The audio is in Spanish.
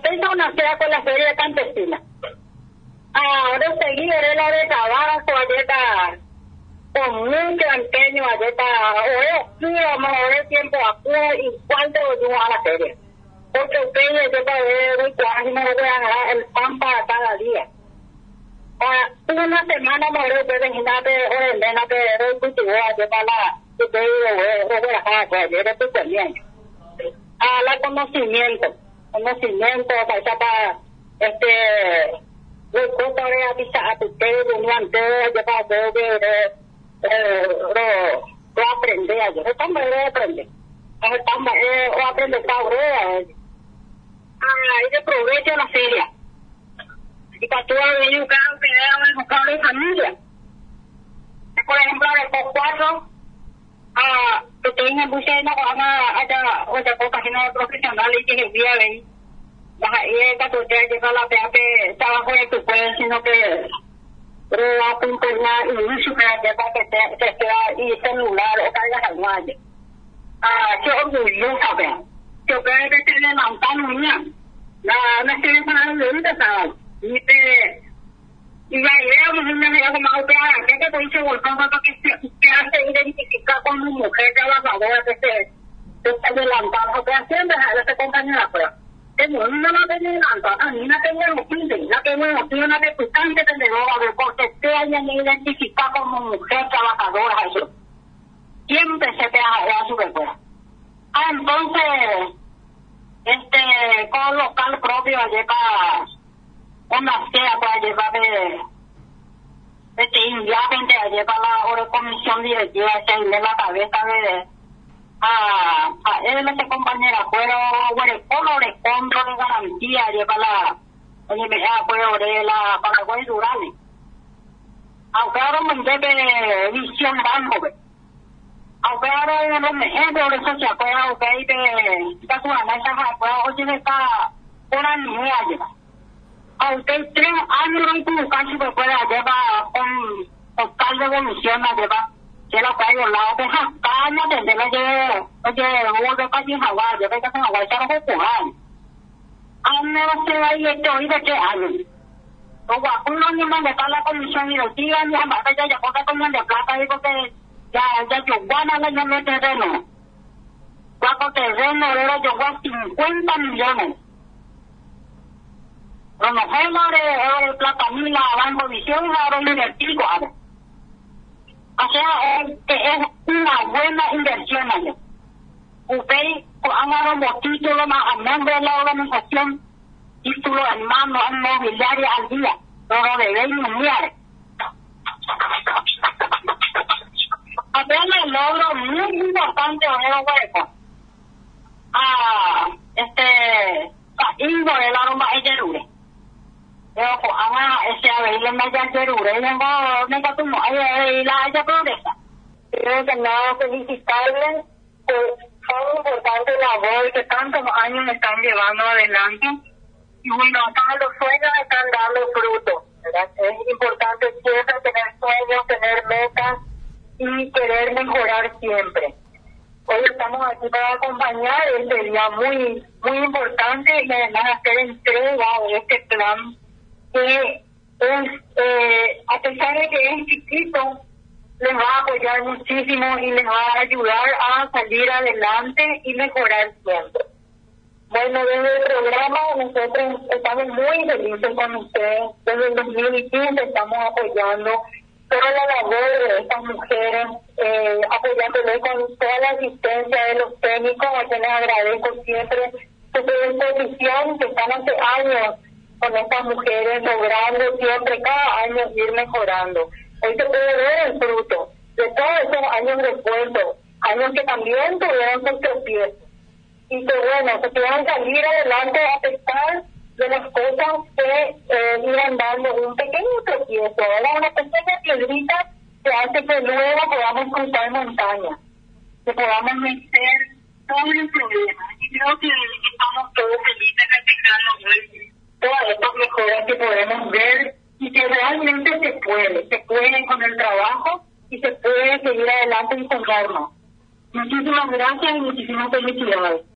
Eso nació con la feria campesina. Ahora seguí, era la de trabajo, allá con mucho empeño, allá ahora tiempo a y cuánto yo a la feria. Porque ustedes, yo para ver, y no voy a ganar el pan para cada día. Una semana me voy a ver, ordenate, cultivo, allá para la, voy a dejar, yo era tu también. La conocimiento, para, luego para avisar a ustedes, yo para ver, lo aprender ayer, esto me voy a aprender. O aprender para y de provecho la feria. Y para todo educar de familia. Por ejemplo, de cuatro, que tengan muchas otra página profesional y que envía ahí. Y esta cuestión llega a la PAP, trabajo de tu pueblo, sino que la internet y su para que te sea y celular o cargas al valle. Qué orgullosa, vean. Yo creo que te levantan niña. No estoy para la ahorita, ¿sabes? Y la idea, una idea como que te dice volcán para que hace identificar como mujer trabajadora que se está adelantando, que haciendo esa compañera, pero no la tengo adelantada, a mí la tengo motivo, la tengo motivo, una reputante vendedora, porque te hayan identificado como mujer trabajadora, eso. Siempre se te ha su recuerdo. Entonces, con local propio lleva una sea para llevar de inmediatamente lleva la hora comisión directiva de la cabeza a él esa compañera pero el control de garantía lleva la la Paraguay Durales aunque ahora me debe visión dando aunque ahora no me ejemplo de eso se acuerda aunque hay de su análisis oye está una niña lleva aunque 3 años no hay como casi que pueda llevar con tal devolución la lleva que la traigo al lado de Jacana desde la llevo hubo de calle en Hawái yo creo que en Hawái se lo jugar no se va a ir hoy de 3 años o un año más de estar la comisión directiva y además ya porque toman de plata y porque ya yo gana la llama de terreno cuatro terrenos era yo gano 50 millones los mejores platanila banco visión ahora invertido o sea es una buena inversión allá ustedes han dado los títulos a nombre de la organización títulos en mano en mobiliaria al día pero de 20 millones apenas logro muy importante en el hueco Ingo el aroma es yerure pero ese abeille me ya yerure venga tú no la haya progresa creo que nada felicitarles por tan importante labor que tantos años están llevando adelante y bueno acá los sueños están dando frutos ¿verdad? Es importante siempre tener sueños tener metas y querer mejorar siempre. Hoy estamos aquí para acompañar este día muy importante y además hacer entrega de este plan que es, a pesar de que es chiquito, les va a apoyar muchísimo y les va a ayudar a salir adelante y mejorar siempre. Bueno, desde el programa nosotros estamos muy felices con ustedes. Desde el 2015 estamos apoyando toda la labor de estas mujeres, apoyándole con toda la asistencia de los técnicos, a quienes agradezco siempre su predisposición, que están hace años con estas mujeres, logrando siempre cada año ir mejorando. Hoy se puede ver el fruto de todos esos años de esfuerzo, años que también tuvieron sus tropiezos. Y que bueno, se puedan salir adelante a pesar de las cosas que iban dando un pequeño tropiezo, una pequeña piedrita que hace que luego podamos cruzar montañas, que podamos vencer todos los problemas. Y creo que estamos todos felices festejando hoy todas estas mejoras que podemos ver y que realmente se puede con el trabajo y se puede seguir adelante y soñarnos. Muchísimas gracias y muchísimas felicidades.